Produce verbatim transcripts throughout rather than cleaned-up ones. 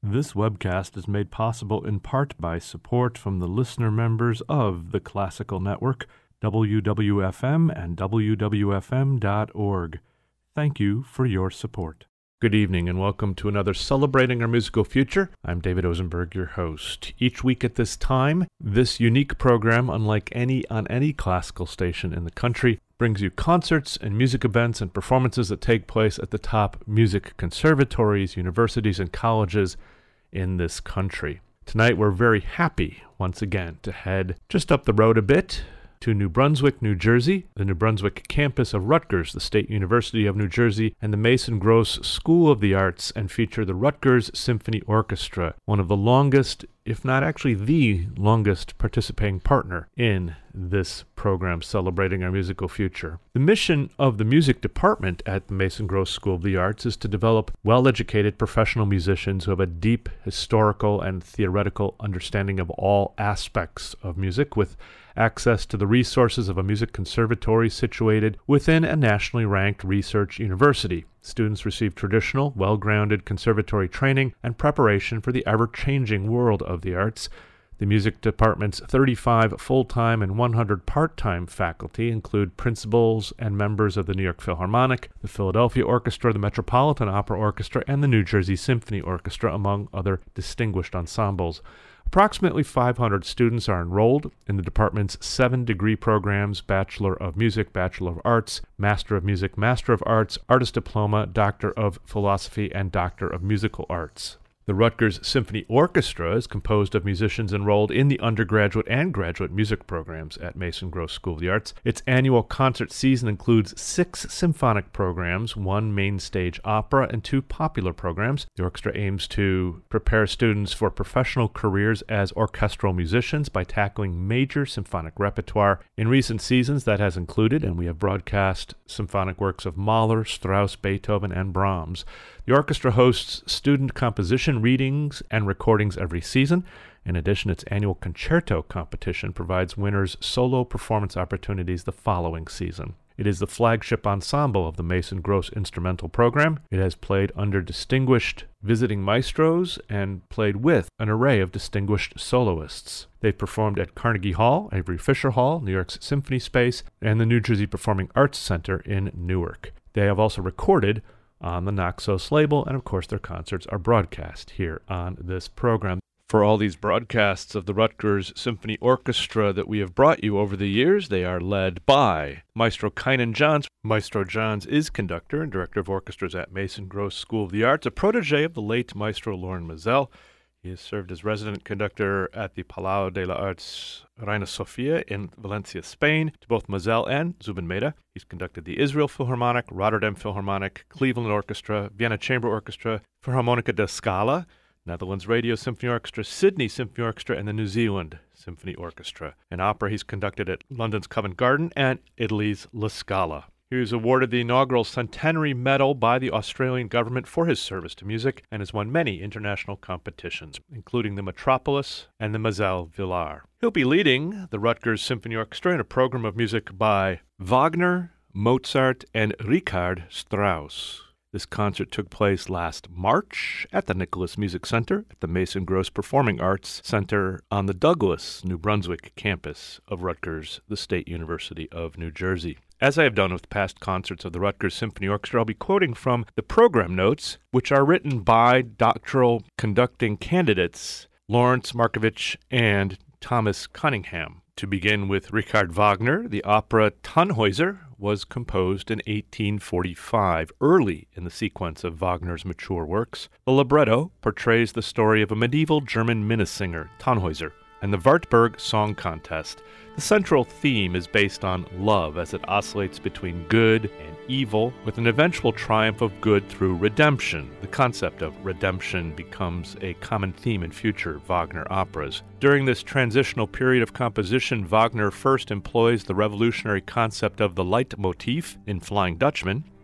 This webcast is made possible in part by support from the listener members of the Classical Network, W W F M and W W F M dot org. Thank you for your support. Good evening and welcome to another Celebrating Our Musical Future. I'm David Ozenberg, your host. Each week at this time, this unique program, unlike any on any classical station in the country, brings you concerts and music events and performances that take place at the top music conservatories, universities, and colleges in this country. Tonight we're very happy, once again, to head just up the road a bit to New Brunswick, New Jersey, the New Brunswick campus of Rutgers, the State University of New Jersey, and the Mason Gross School of the Arts, and feature the Rutgers Symphony Orchestra, one of the longest, if not actually the longest, participating partner in this program celebrating our musical future. The mission of the music department at the Mason Gross School of the Arts is to develop well-educated professional musicians who have a deep historical and theoretical understanding of all aspects of music, with access to the resources of a music conservatory situated within a nationally ranked research university. Students receive traditional, well-grounded conservatory training and preparation for the ever-changing world of the arts. The music department's thirty-five full-time and one hundred part-time faculty include principals and members of the New York Philharmonic, the Philadelphia Orchestra, the Metropolitan Opera Orchestra, and the New Jersey Symphony Orchestra, among other distinguished ensembles. Approximately five hundred students are enrolled in the department's seven degree programs: Bachelor of Music, Bachelor of Arts, Master of Music, Master of Arts, Artist Diploma, Doctor of Philosophy, and Doctor of Musical Arts. The Rutgers Symphony Orchestra is composed of musicians enrolled in the undergraduate and graduate music programs at Mason Gross School of the Arts. Its annual concert season includes six symphonic programs, one main stage opera, and two popular programs. The orchestra aims to prepare students for professional careers as orchestral musicians by tackling major symphonic repertoire. In recent seasons, that has included, and we have broadcast, symphonic works of Mahler, Strauss, Beethoven, and Brahms. The orchestra hosts student composition readings and recordings every season. In addition, its annual concerto competition provides winners solo performance opportunities the following season. It is the flagship ensemble of the Mason Gross Instrumental Program. It has played under distinguished visiting maestros and played with an array of distinguished soloists. They've performed at Carnegie Hall, Avery Fisher Hall, New York's Symphony Space, and the New Jersey Performing Arts Center in Newark. They have also recorded on the Naxos label, and of course their concerts are broadcast here on this program. For all these broadcasts of the Rutgers Symphony Orchestra that we have brought you over the years, they are led by Maestro Kynan Johns. Maestro Johns is conductor and director of orchestras at Mason Gross School of the Arts, a protege of the late Maestro Loren Maazel. He has served as resident conductor at the Palau de las Arts Reina Sofia in Valencia, Spain, to both Maazel and Zubin Mehta. He's conducted the Israel Philharmonic, Rotterdam Philharmonic, Cleveland Orchestra, Vienna Chamber Orchestra, Philharmonica de Scala, Netherlands Radio Symphony Orchestra, Sydney Symphony Orchestra, and the New Zealand Symphony Orchestra. In opera, he's conducted at London's Covent Garden and Italy's La Scala. He was awarded the inaugural Centenary Medal by the Australian government for his service to music and has won many international competitions, including the Metropolis and the Maazel Villar. He'll be leading the Rutgers Symphony Orchestra in a program of music by Wagner, Mozart, and Richard Strauss. This concert took place last March at the Nicholas Music Center at the Mason Gross Performing Arts Center on the Douglas, New Brunswick campus of Rutgers, the State University of New Jersey. As I have done with past concerts of the Rutgers Symphony Orchestra, I'll be quoting from the program notes, which are written by doctoral conducting candidates Lawrence Markovich and Thomas Cunningham. To begin with Richard Wagner, the opera Tannhäuser was composed in eighteen forty-five, early in the sequence of Wagner's mature works. The libretto portrays the story of a medieval German minnesinger, Tannhäuser, and the Wartburg Song Contest. The central theme is based on love as it oscillates between good and evil, with an eventual triumph of good through redemption. The concept of redemption becomes a common theme in future Wagner operas. During this transitional period of composition, Wagner first employs the revolutionary concept of the Leitmotif in Flying Dutchman.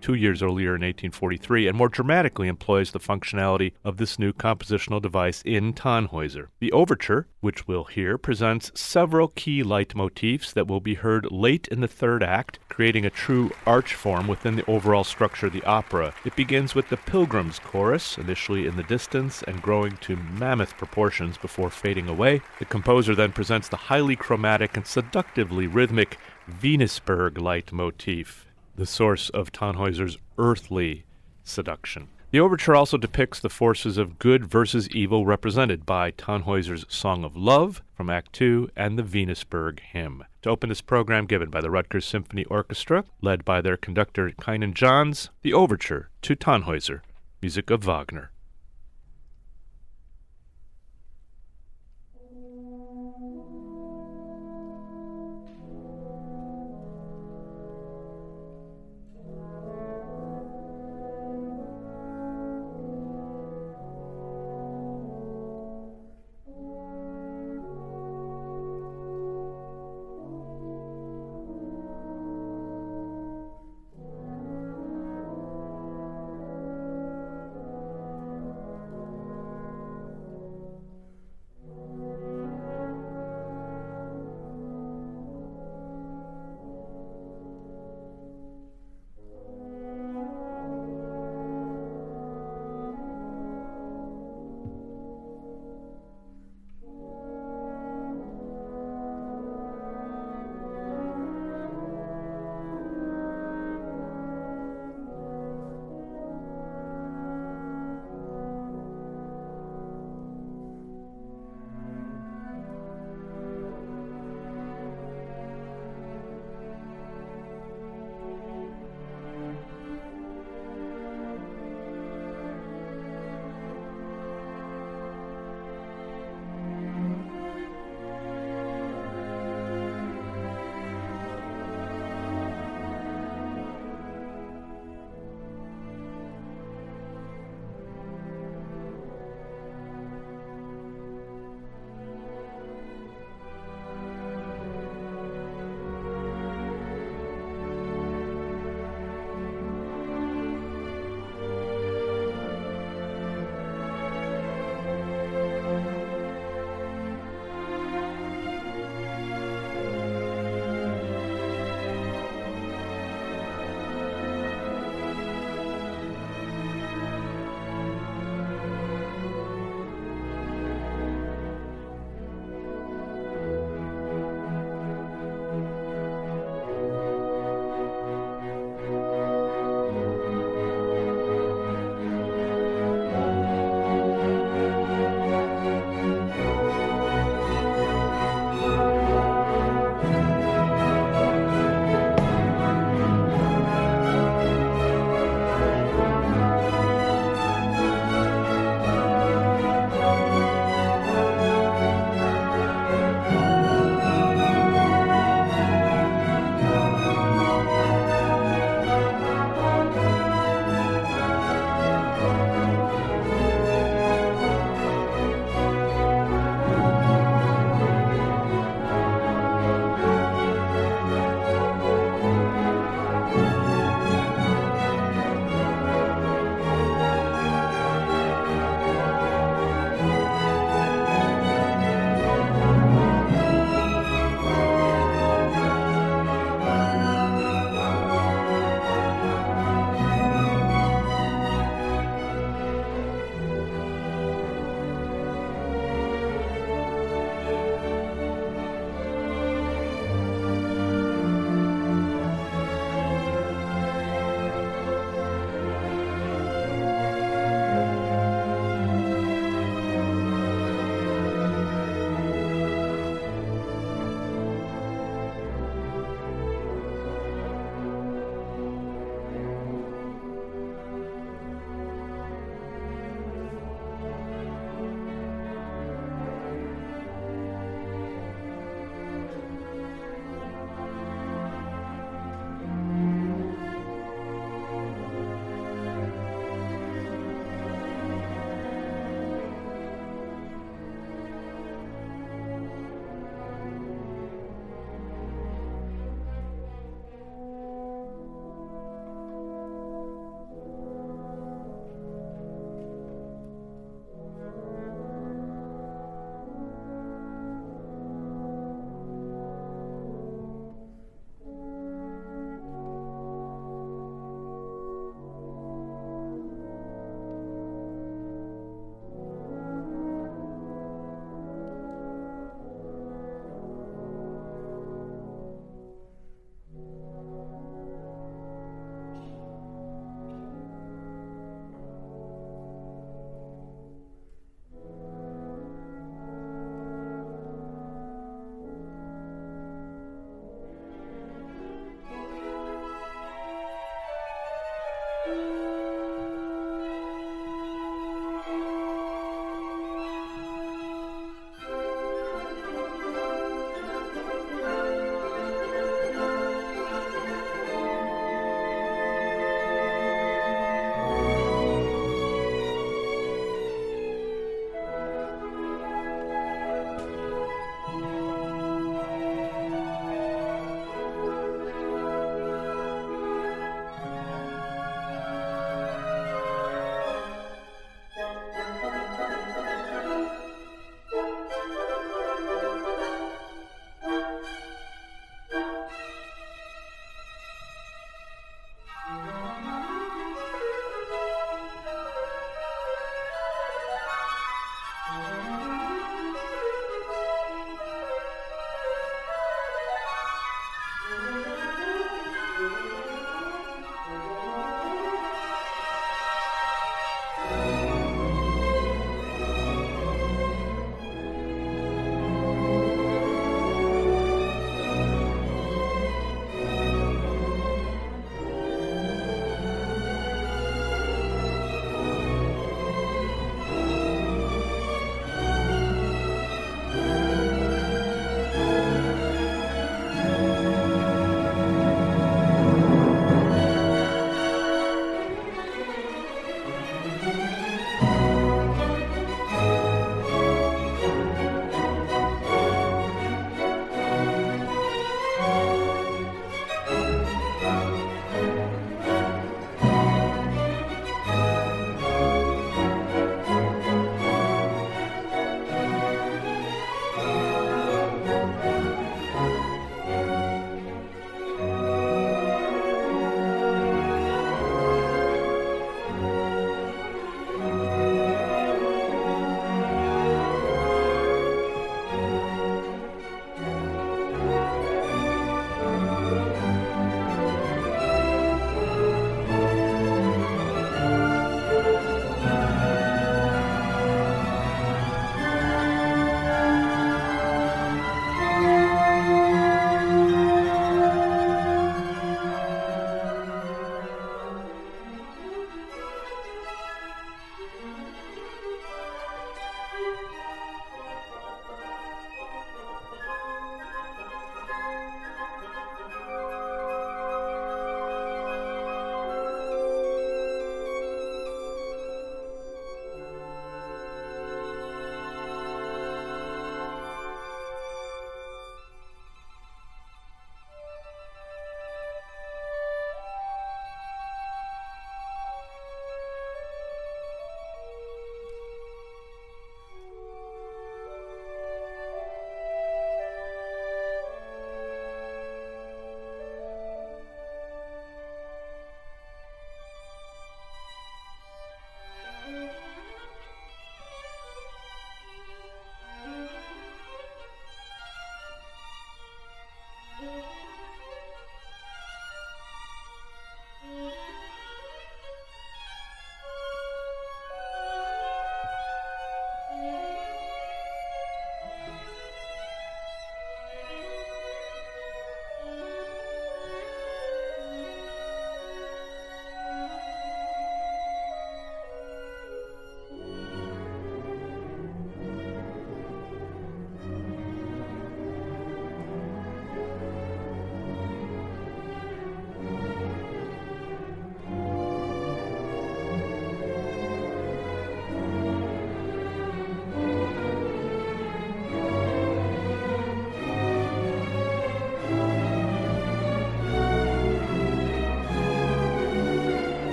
two years earlier in eighteen forty-three, and more dramatically employs the functionality of this new compositional device in Tannhäuser. The overture, which we'll hear, presents several key leitmotifs that will be heard late in the third act, creating a true arch form within the overall structure of the opera. It begins with the Pilgrims chorus, initially in the distance and growing to mammoth proportions before fading away. The composer then presents the highly chromatic and seductively rhythmic Venusberg leitmotif, the source of Tannhäuser's earthly seduction. The overture also depicts the forces of good versus evil represented by Tannhäuser's Song of Love from Act two and the Venusberg hymn. To open this program given by the Rutgers Symphony Orchestra, led by their conductor Kynan Johns, the overture to Tannhäuser, music of Wagner.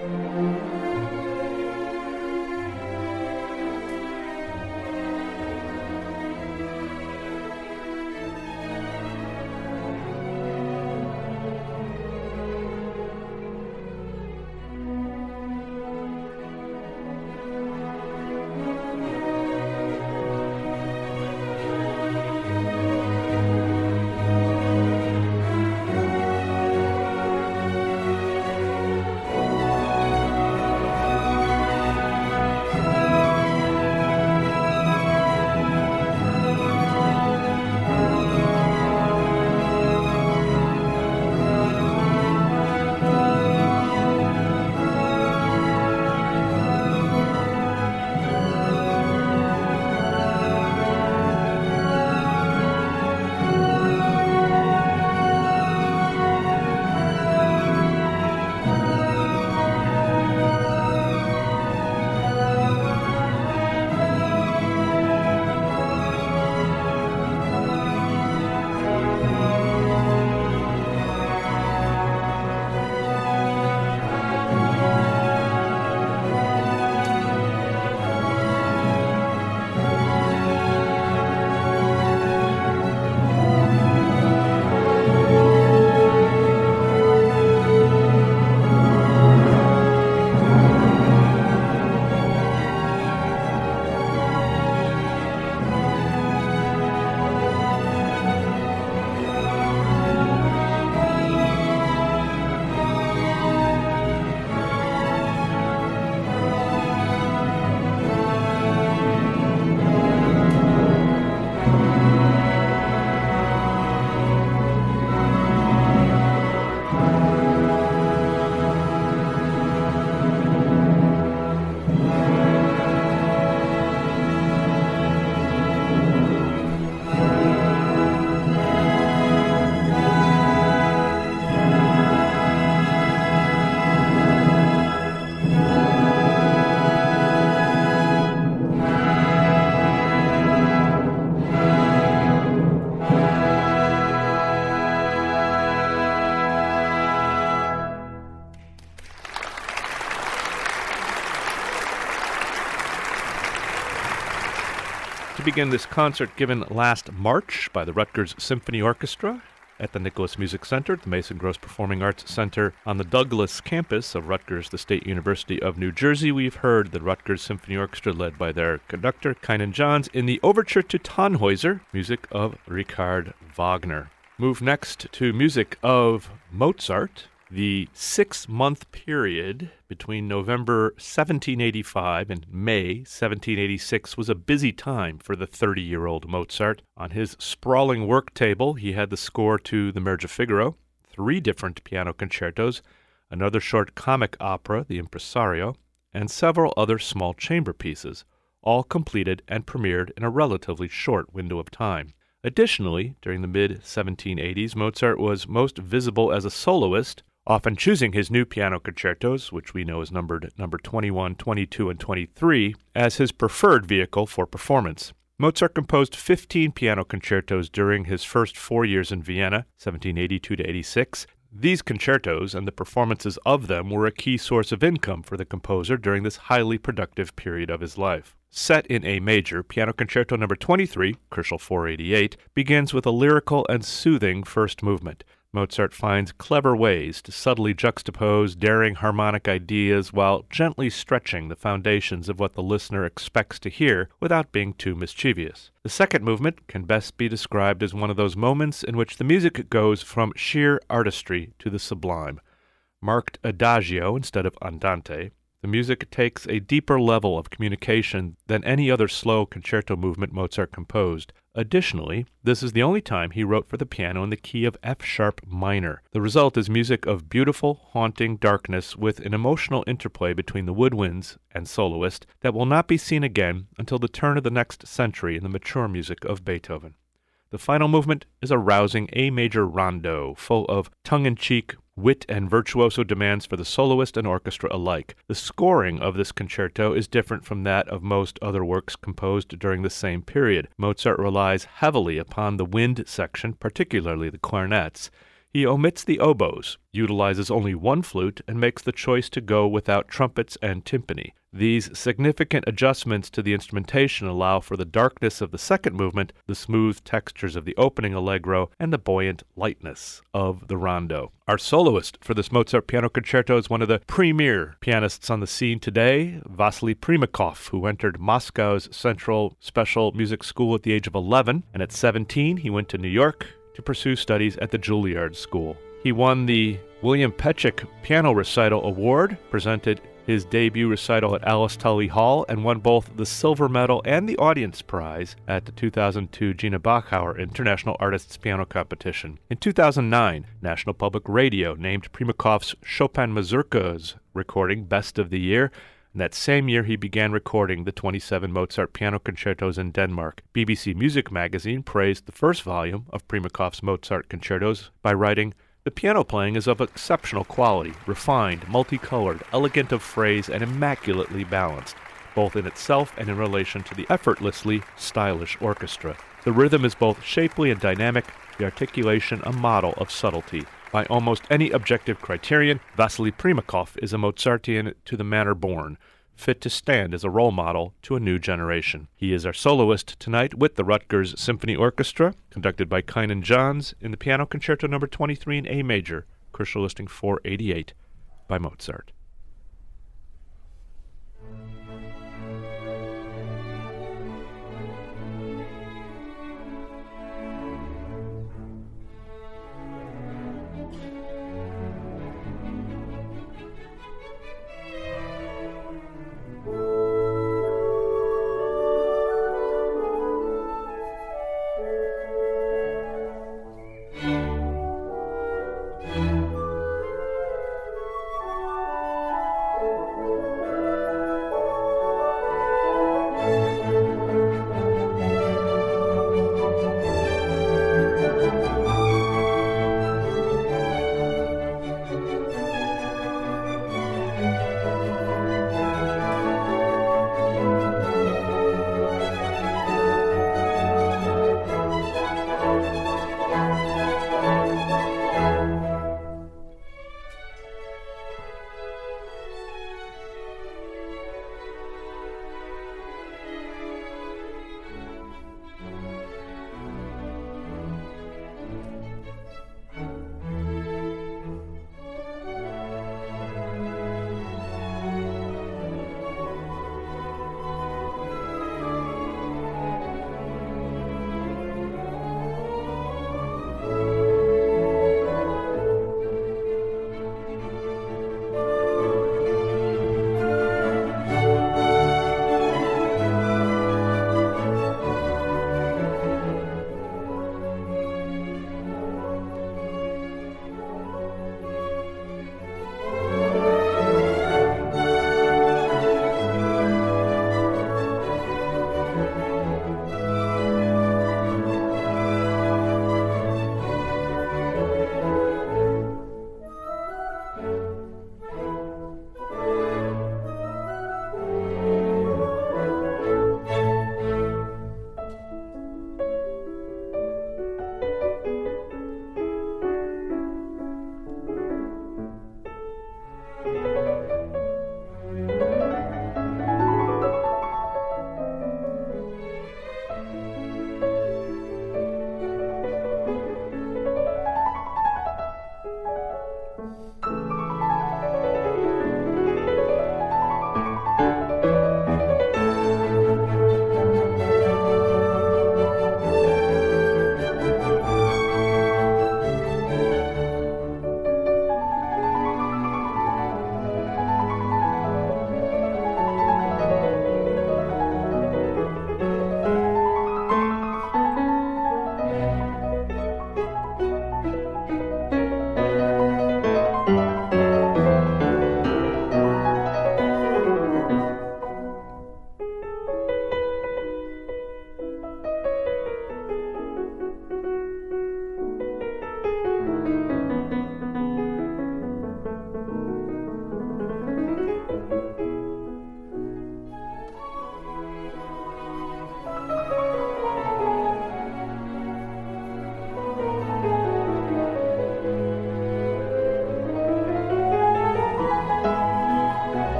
To begin this concert given last March by the Rutgers Symphony Orchestra at the Nicholas Music Center, the Mason Gross Performing Arts Center on the Douglas campus of Rutgers, the State University of New Jersey, we've heard the Rutgers Symphony Orchestra led by their conductor, Kynan Johns, in the Overture to Tannhäuser, music of Richard Wagner. Move next to music of Mozart. The six-month period between November seventeen eighty-five and May seventeen eighty-six was a busy time for the thirty-year-old Mozart. On his sprawling work table, he had the score to The Marriage of Figaro, three different piano concertos, another short comic opera, The Impresario, and several other small chamber pieces, all completed and premiered in a relatively short window of time. Additionally, during the mid seventeen eighties, Mozart was most visible as a soloist, often choosing his new piano concertos, which we know is numbered number twenty-one, twenty-two, and twenty-three, as his preferred vehicle for performance. Mozart composed fifteen piano concertos during his first four years in Vienna, seventeen eighty-two to eighty-six. These concertos and the performances of them were a key source of income for the composer during this highly productive period of his life. Set in A major, Piano Concerto number twenty-three, Koelschel four eighty-eight, begins with a lyrical and soothing first movement. Mozart finds clever ways to subtly juxtapose daring harmonic ideas while gently stretching the foundations of what the listener expects to hear without being too mischievous. The second movement can best be described as one of those moments in which the music goes from sheer artistry to the sublime. Marked adagio instead of andante, the music takes a deeper level of communication than any other slow concerto movement Mozart composed. Additionally, this is the only time he wrote for the piano in the key of F-sharp minor. The result is music of beautiful, haunting darkness with an emotional interplay between the woodwinds and soloist that will not be seen again until the turn of the next century in the mature music of Beethoven. The final movement is a rousing A major rondo, full of tongue-in-cheek wit and virtuoso demands for the soloist and orchestra alike. The scoring of this concerto is different from that of most other works composed during the same period. Mozart relies heavily upon the wind section, particularly the clarinets. He omits the oboes, utilizes only one flute, and makes the choice to go without trumpets and timpani. These significant adjustments to the instrumentation allow for the darkness of the second movement, the smooth textures of the opening allegro, and the buoyant lightness of the rondo. Our soloist for this Mozart piano concerto is one of the premier pianists on the scene today, Vasily Primakov, who entered Moscow's Central Special Music School at the age of eleven, and at seventeen he went to New York to pursue studies at the Juilliard School. He won the William Petchik Piano Recital Award, presented his debut recital at Alice Tully Hall, and won both the Silver Medal and the Audience Prize at the two thousand two Gina Bachauer International Artists Piano Competition. In two thousand nine, National Public Radio named Primakov's Chopin Mazurkas recording Best of the Year, and that same year he began recording the twenty-seven Mozart piano concertos in Denmark. B B C Music magazine praised the first volume of Primakov's Mozart concertos by writing, "The piano playing is of exceptional quality, refined, multicolored, elegant of phrase, and immaculately balanced, both in itself and in relation to the effortlessly stylish orchestra. The rhythm is both shapely and dynamic, the articulation a model of subtlety. By almost any objective criterion, Vasily Primakov is a Mozartian to the manner born, fit to stand as a role model to a new generation." He is our soloist tonight with the Rutgers Symphony Orchestra, conducted by Kynan Johns, in the Piano Concerto number twenty-three in A major, Crucial Listing four eighty-eight, by Mozart.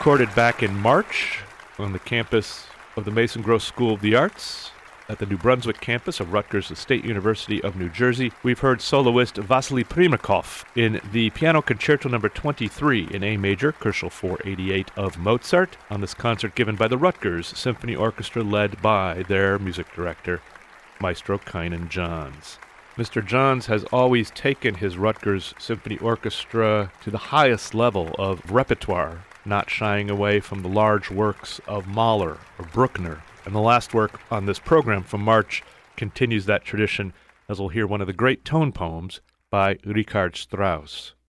recorded back in March on the campus of the Mason Gross School of the Arts at the New Brunswick campus of Rutgers State University of New Jersey. We've heard soloist Vasily Primakov in the Piano Concerto number twenty-three in A major, Koschel four eighty-eight of Mozart, on this concert given by the Rutgers Symphony Orchestra led by their music director, Maestro Kynan Johns. Mister Johns has always taken his Rutgers Symphony Orchestra to the highest level of repertoire, not shying away from the large works of Mahler or Bruckner. And the last work on this program from March continues that tradition, as we'll hear one of the great tone poems by Richard Strauss.